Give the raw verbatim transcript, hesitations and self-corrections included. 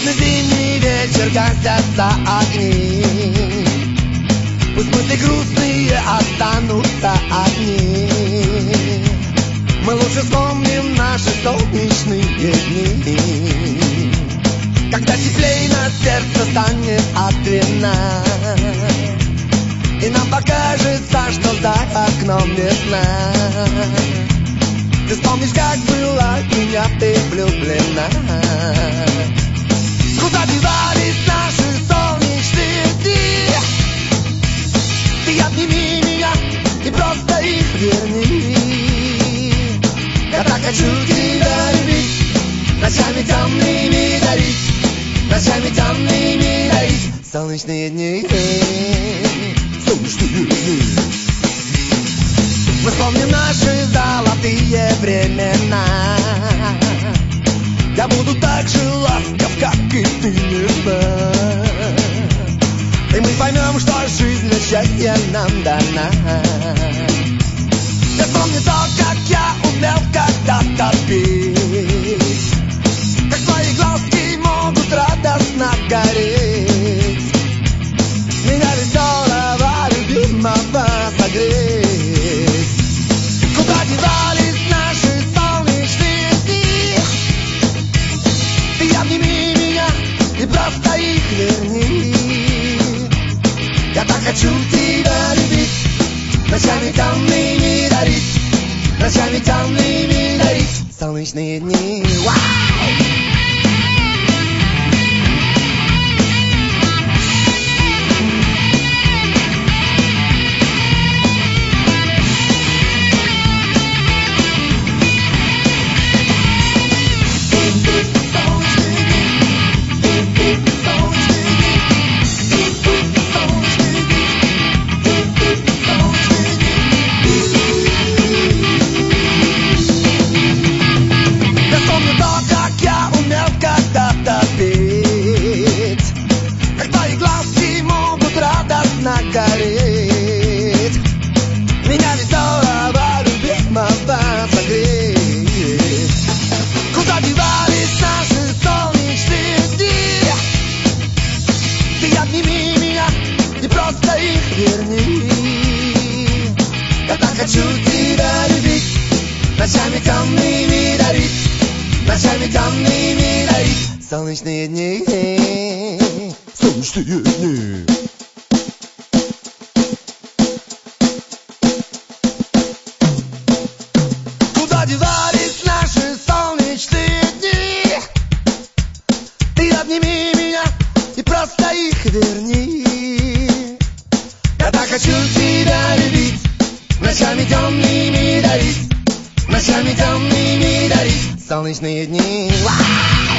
Холодный зимний вечер, гасятся огни. Пусть мысли грустные останутся одни. Мы лучше вспомним наши солнечные дни, когда теплей на сердце станет от вина, и нам покажется, что за окном весна. Ты вспомнишь, как была в меня ты влюблена. Куда девались наши солнечные дни? Ты обними меня и просто их верни. Я так хочу тебя любить, ночами темными дарить, ночами темными дарить солнечные дни, солнечные дни. Мы вспомним наши золотые времена. Я буду так же ласков, как и ты, нежна. И мы поймем, что жизнь для счастья нам дана. Я вспомню то, как я умел когда-то петь, как твои глазки могут радостно гореть, меня веселого любимого согреть. Куда девались наши солнечные дни? Ты обними меня и просто их верни. Я так хочу тебя любить, ночами темными дарить, ночами темными дарить солнечные дни. Вау! Гореть, меня веселого любимого согреть. Куда девались наши солнечные дни? Ты обними меня и просто их верни. Я так хочу тебя любить, ночами темными дарить, ночами темными дарить солнечные дни, солнечные дни. Девались наши солнечные дни? Ты обними меня и просто их верни. Я так хочу тебя любить, ночами темными дарить, ночами темными дарить солнечные дни. Вау!